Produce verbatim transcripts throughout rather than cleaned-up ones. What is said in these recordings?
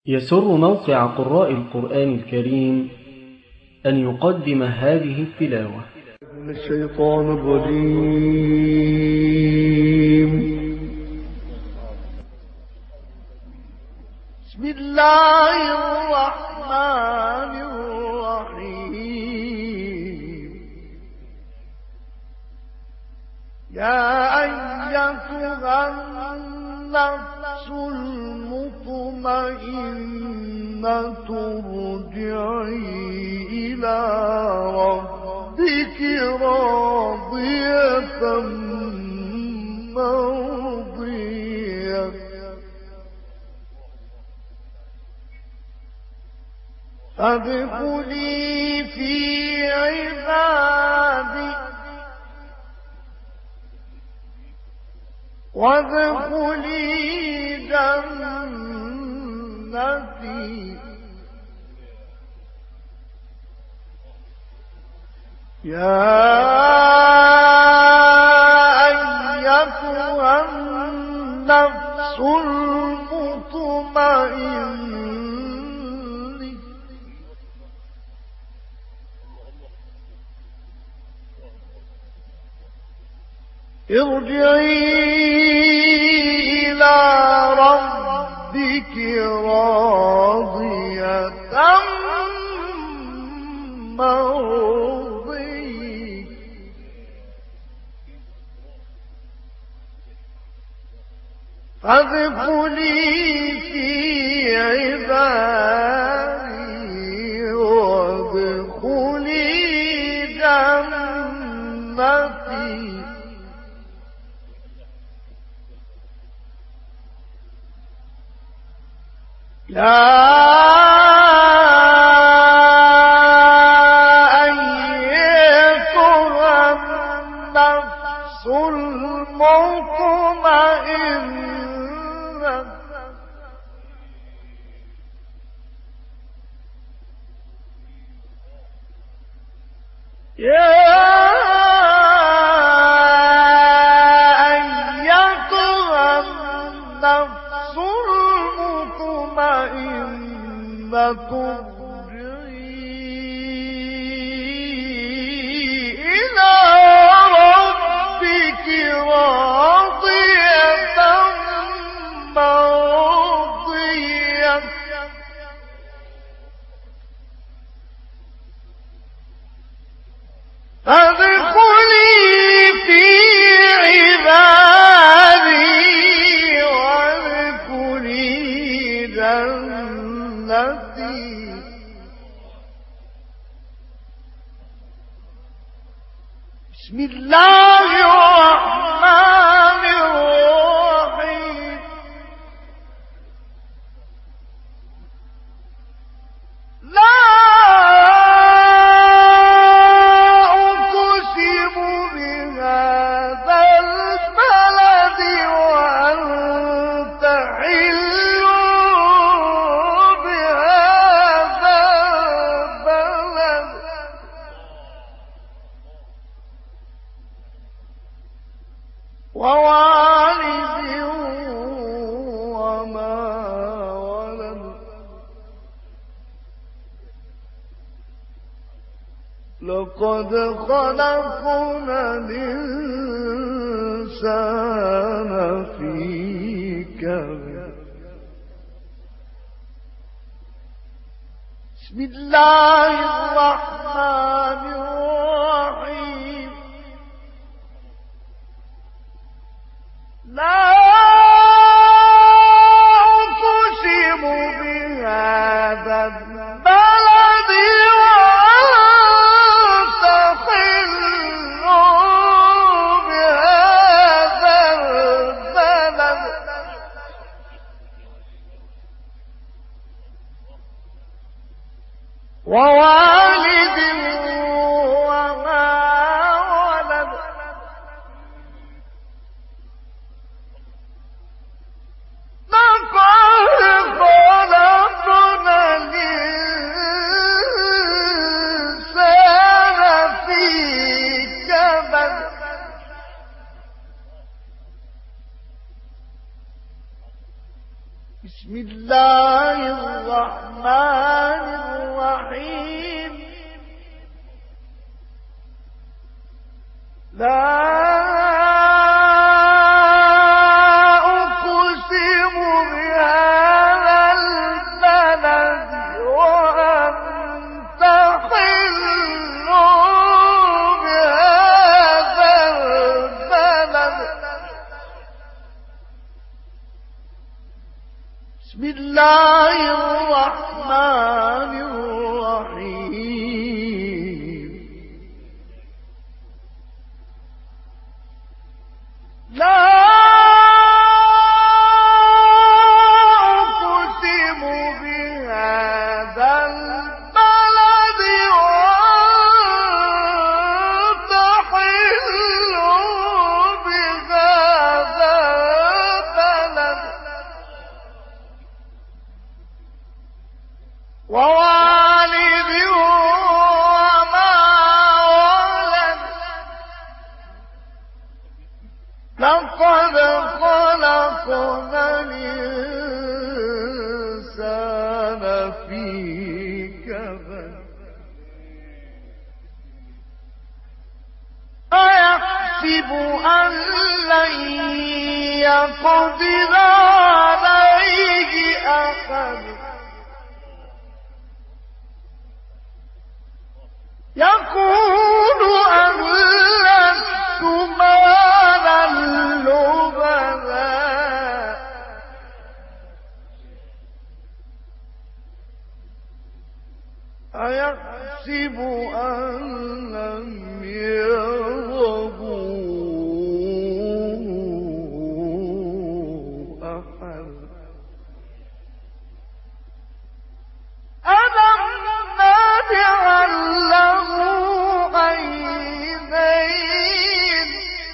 يسر موقع قراء القرآن الكريم أن يقدم هذه التلاوة من الشيطان الرجيم. بسم الله الرحمن الرحيم. يا أيتها النفس المطمئنة ارجعي إلى ربك راضية مرضية فادخلي في عبادي وادخلي جنتي. يا أيتها النفس المطمئنة ارجعي إلى ربك راضية مرضية فادخلي في عبادي وادخلي جنتي. يا أيتها النفس المطمئنة يا أيتها النفس المطمئنة ارجعي إلى ربك راضية مرضية فادخلي في عبادي وادخلي جنتي. بسم الله الرحمن الرحيم. لا أقسم بهذا البلد وأنت حل بهذا البلد ووالد وما ولد لقد خلقنا الإنسان في كبد. بسم الله الرحمن الرحيم. لا أقسم بهذا البلد وأنت حل بهذا البلد ووالد وما ولد بسم الله الرحمن بسم الله الرحمن الرحيم لا أقسم بهذا البلد وأنت حل بهذا البلد ووالد وما ولد لقد خلقنا الإنسان في كبد أيحسب أن لن يقدر عليه أحد يقول أهلكت مالا لبدا أيحسب أن لم يره أحد ألم نجعل له عينين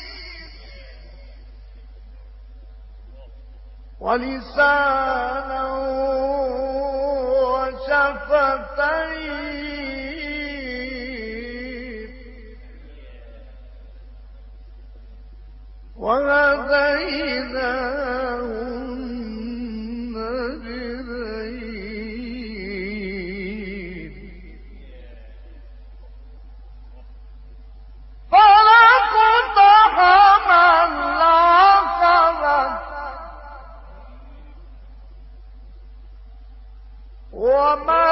ولسانا وشفتين وهديناه النجدين فلاقتحم العقبة وما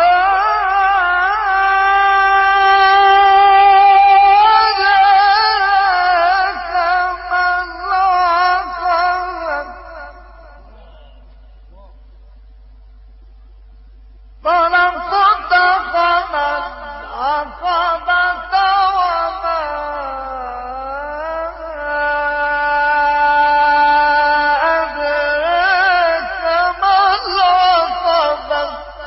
أدراك ما العقبة فلاقتحم العقبة وما أدراك ما العقبة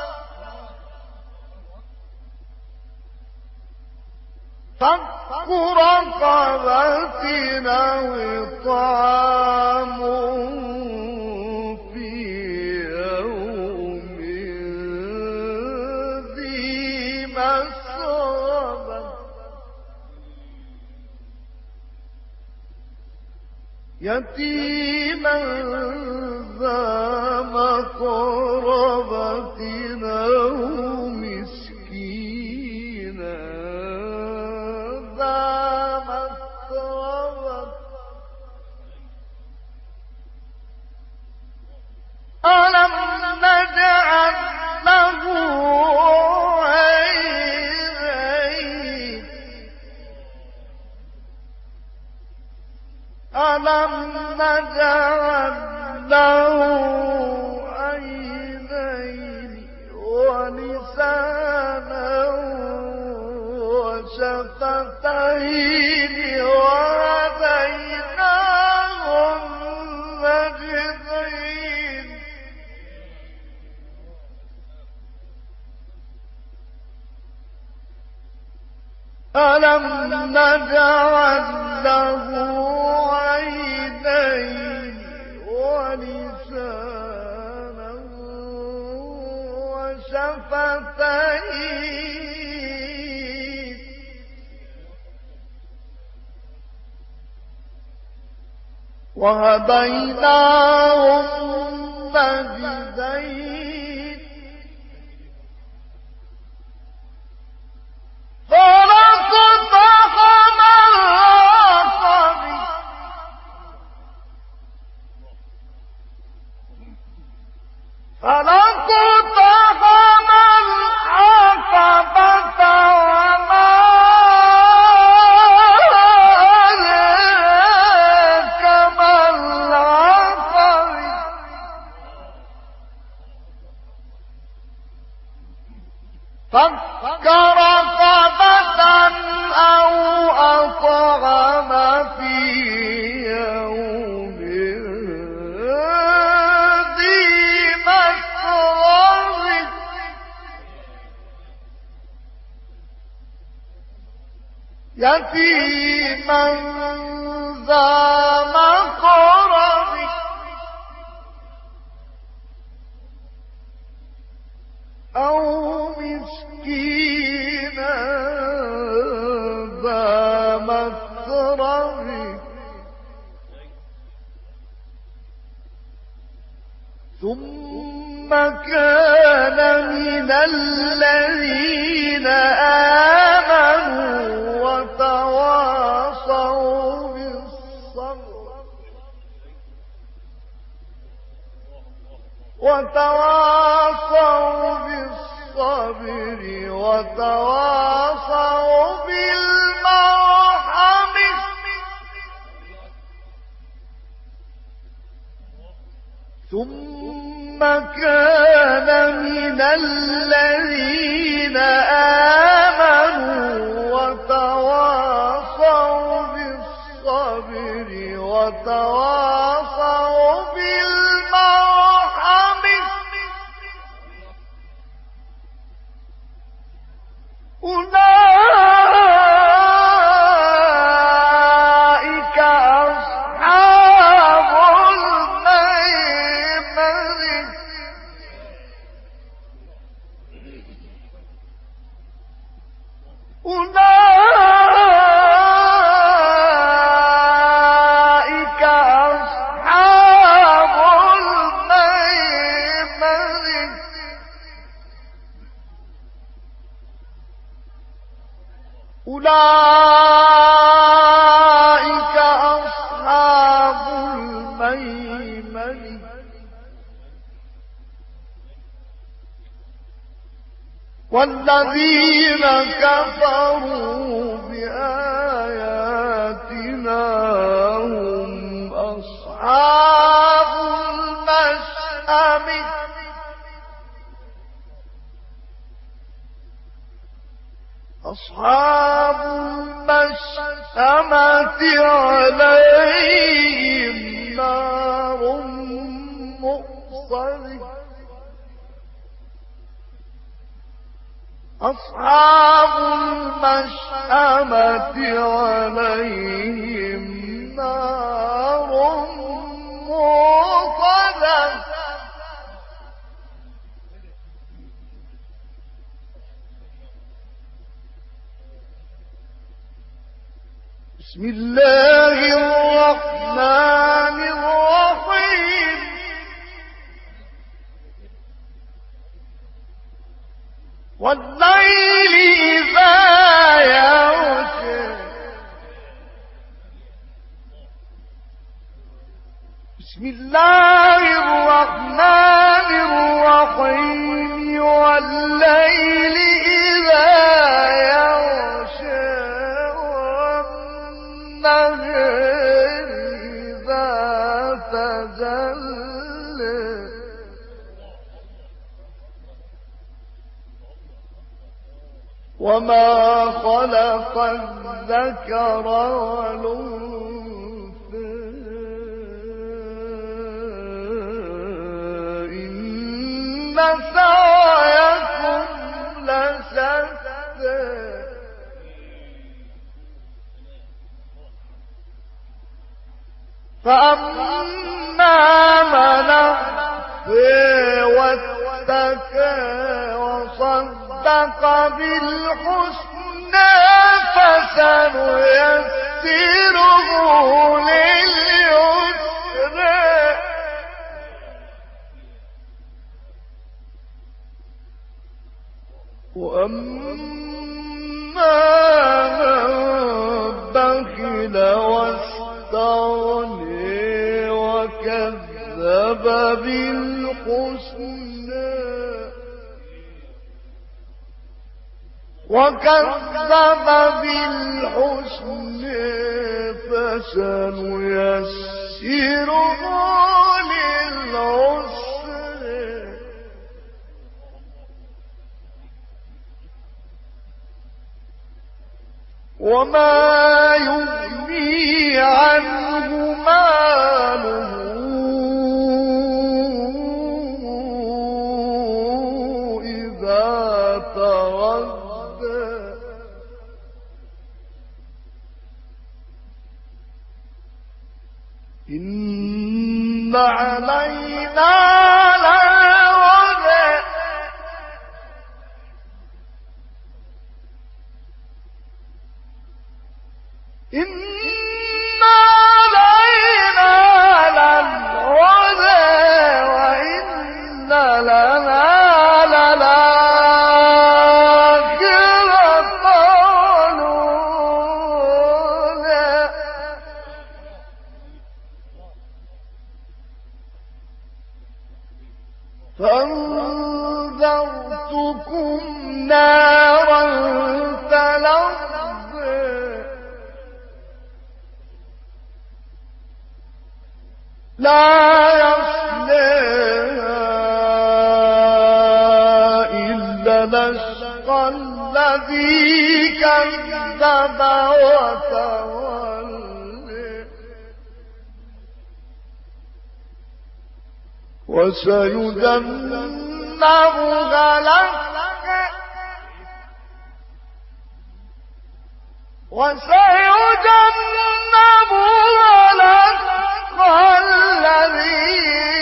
فك رقبة أو إطعام في يوم ذي مسغبة يتيما ذا مقربة أو مسكينا ذا متربة ألم نجعل له عينين ألم نجعل له عينين ولسانا وشفتين وهديناه النجدين ألم نجعل له عينين ولسانا وشفتين وهديناه النجدين فلاقتحم العقبة فكر رقبة أو أطعم في يوم ذي مسغبة يتيما ذا مقربة أو مسكينا ذا متربة ثم كان من الذين آمنوا وتواصوا بالصبر وتواصوا بالصبر وتواصوا بالمرحم ثم كان من الذين آمنوا وتواصوا بالصبر وتواصوا بالمرحم أولئك أصحاب الميمنة أولئك أصحاب الميمنة أولئك أصحاب الميمنة والذين كفروا بآياتنا هم أصحاب المشأمة أصحاب المشأمة عليهم نار مؤصدة أصحاب المشأمة عليهم نار مؤصدة بسم الله الرحمن الرحيم والليل إذا يغشى بسم الله الرحمن الرحيم والليل إذا يغشى والنهار إذا تجلى وما خلق الذكر والأنثى إن سعيكم لشتى فأما من أخفى واتقى وصدق بالحسنى فسنيسره لليسرى وأما من بخل واستغنى وكذب بالحسنى وكذب بالحسنى فسنيسره للعسرى وما يغني عنه ماله إذا تردى إن علينا للهدى إن علينا للهدى وإن لنا للآخرة والأولى فأنذرتكم نارا تلظى لا يصليها إلا الأشقى الذي كذب وتولى وسيجنبها الأتقى وسيجنبها الأتقى الذي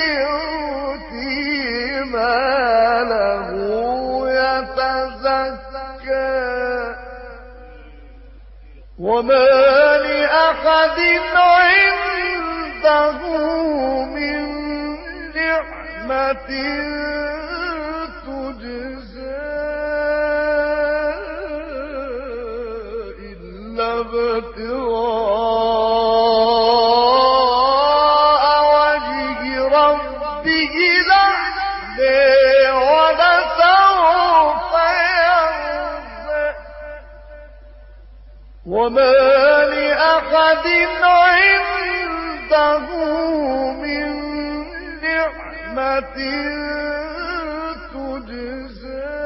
يؤتي ماله يتزكى وما لأحد عنده من نعمة تجزى إلا ابتغاء وجه ربه الأعلى ولسوف يرضى وما لأحد عنده من نعمة تجزى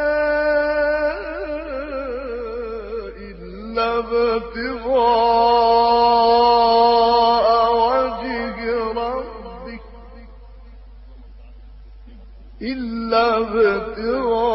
إلا ابتغاء وجه ربك إلا ابتغاء